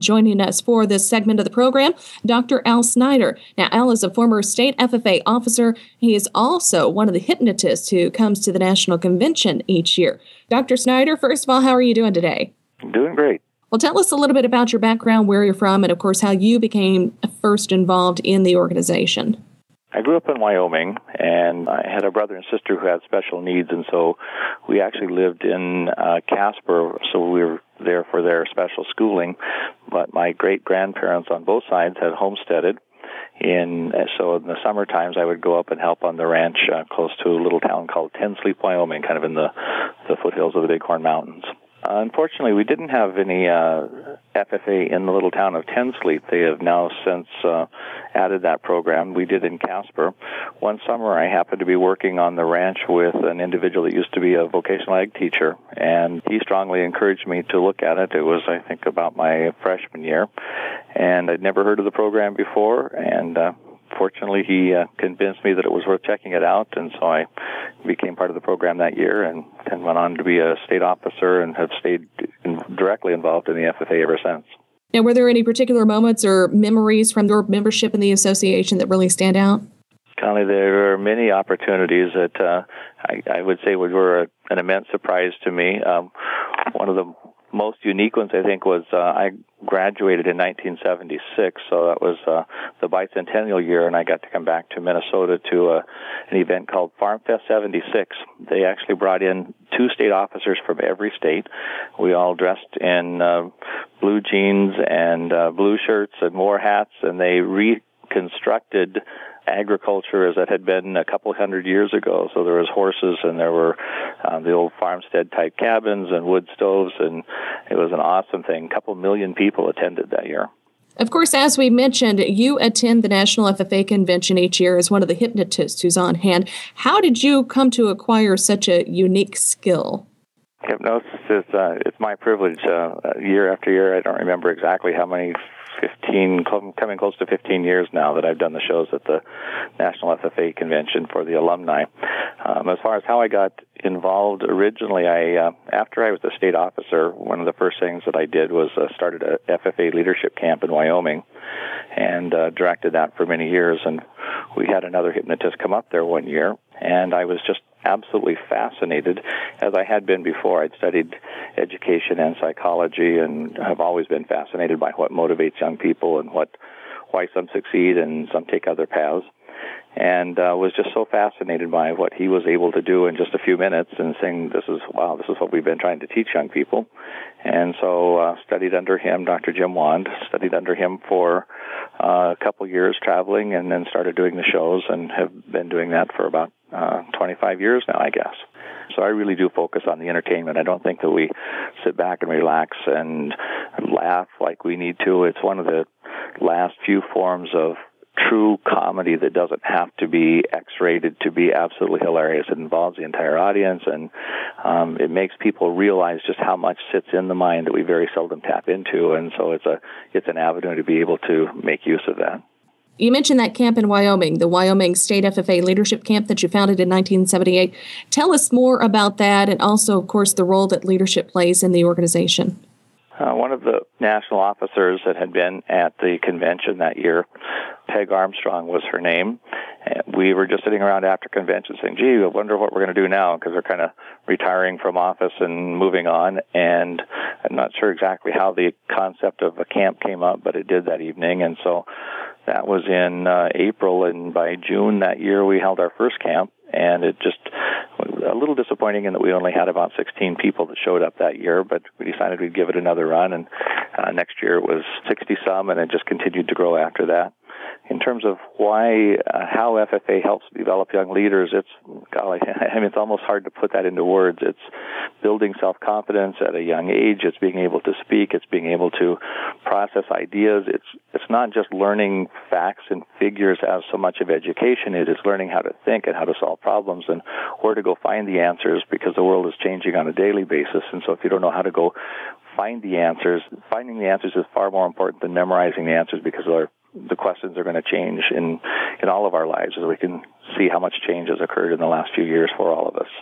Joining us for this segment of the program, Dr. Al Snyder. Now, Al is a former state FFA officer. He is also one of the hypnotists who comes to the National Convention each year. Dr. Snyder, first of all, how are you doing today? Doing great. Well, tell us a little bit about your background, where you're from, and, of course, how you became first involved in the organization. I grew up in Wyoming, and I had a brother and sister who had special needs, and so we actually lived in Casper, so we were there for their special schooling. But my great-grandparents on both sides had homesteaded, so in the summer times I would go up and help on the ranch close to a little town called Ten Sleep, Wyoming, kind of in the foothills of the Bighorn Mountains. Unfortunately, we didn't have any FFA in the little town of Ten Sleep. They have now since added that program. We did in Casper. One summer, I happened to be working on the ranch with an individual that used to be a vocational ag teacher, and he strongly encouraged me to look at it. It was, I think, about my freshman year, and I'd never heard of the program before, and fortunately, he convinced me that it was worth checking it out, and so I became part of the program that year and went on to be a state officer and have stayed directly involved in the FFA ever since. Now, were there any particular moments or memories from your membership in the association that really stand out? Connie, there are many opportunities that I would say were an immense surprise to me. One of the most unique ones, I think, was I graduated in 1976, so that was the bicentennial year, and I got to come back to Minnesota to an event called Farm Fest 76. They actually brought in 2 state officers from every state. We all dressed in blue jeans and blue shirts and more hats, and they reconstructed agriculture as it had been a couple hundred years ago. So there was horses, and there were the old farmstead-type cabins and wood stoves, and it was an awesome thing. A couple million people attended that year. Of course, as we mentioned, you attend the National FFA Convention each year as one of the hypnotists who's on hand. How did you come to acquire such a unique skill? Hypnosis is it's my privilege. Year after year, I don't remember exactly how many, coming close to 15 years now that I've done the shows at the National FFA Convention for the alumni. As far as how I got involved originally, after I was a state officer, one of the first things that I did was started a FFA leadership camp in Wyoming and directed that for many years. And we had another hypnotist come up there one year, and I was just absolutely fascinated, as I had been before. I'd studied education and psychology and have always been fascinated by what motivates young people and why some succeed and some take other paths. And was just so fascinated by what he was able to do in just a few minutes and saying, this is what we've been trying to teach young people. And so studied under him, Dr. Jim Wand, studied under him for a couple years traveling, and then started doing the shows and have been doing that for about 25 years now, I guess. So I really do focus on the entertainment. I don't think that we sit back and relax and laugh like we need to. It's one of the last few forms of true comedy that doesn't have to be X-rated to be absolutely hilarious. It involves the entire audience, and it makes people realize just how much sits in the mind that we very seldom tap into, and so it's an avenue to be able to make use of that. You mentioned that camp in Wyoming, the Wyoming State FFA Leadership Camp that you founded in 1978. Tell us more about that, and also, of course, the role that leadership plays in the organization. One of the national officers that had been at the convention that year, Peg Armstrong was her name. We were just sitting around after convention saying, gee, I wonder what we're going to do now, because we're kind of retiring from office and moving on. And I'm not sure exactly how the concept of a camp came up, but it did that evening. And so that was in April, and by June that year we held our first camp. And it just was a little disappointing in that we only had about 16 people that showed up that year, but we decided we'd give it another run, and next year it was 60-some, and it just continued to grow after that. In terms of how FFA helps develop young leaders, it's almost hard to put that into words. It's building self-confidence at a young age. It's being able to speak. It's being able to process ideas. It's not just learning facts and figures as so much of education. It is learning how to think and how to solve problems and where to go find the answers, because the world is changing on a daily basis. And so if you don't know how to go find the answers, finding the answers is far more important than memorizing the answers, because the questions are going to change in all of our lives, as we can see how much change has occurred in the last few years for all of us.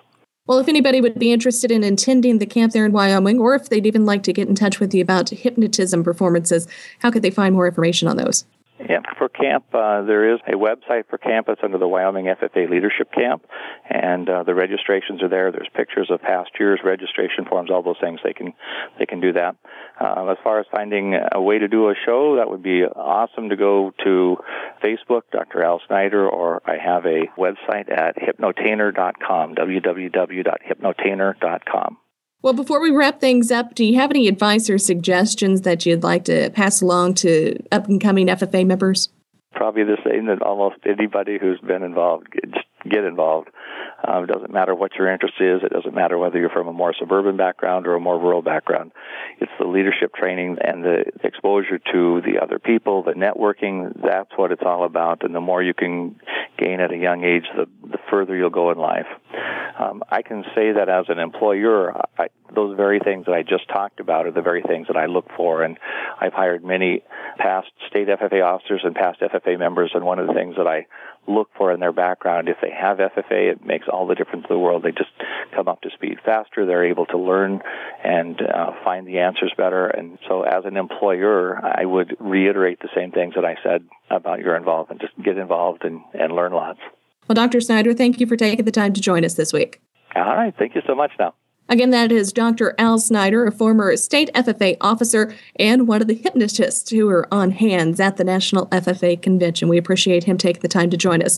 Well, if anybody would be interested in attending the camp there in Wyoming, or if they'd even like to get in touch with you about hypnotism performances, how could they find more information on those? Yeah, for camp, there is a website for camp. It's under the Wyoming FFA Leadership Camp, and the registrations are there. There's pictures of past years, registration forms, all those things. They can do that. As far as finding a way to do a show, that would be awesome to go to Facebook, Dr. Al Snyder, or I have a website at hypnotainer.com, www.hypnotainer.com. Well, before we wrap things up, do you have any advice or suggestions that you'd like to pass along to up-and-coming FFA members? Probably the same that almost anybody who's been involved, just get involved. It doesn't matter what your interest is. It doesn't matter whether you're from a more suburban background or a more rural background. It's the leadership training and the exposure to the other people, the networking. That's what it's all about. And the more you can gain at a young age, the further you'll go in life. I can say that as an employer, those very things that I just talked about are the very things that I look for. And I've hired many past state FFA officers and past FFA members, and one of the things that I look for in their background, if they have FFA, it makes all the difference in the world. They just come up to speed faster. They're able to learn and find the answers better. And so as an employer, I would reiterate the same things that I said about your involvement. Just get involved and learn lots. Well, Dr. Snyder, thank you for taking the time to join us this week. All right. Thank you so much now. Again, that is Dr. Al Snyder, a former state FFA officer and one of the hypnotists who are on hands at the National FFA Convention. We appreciate him taking the time to join us.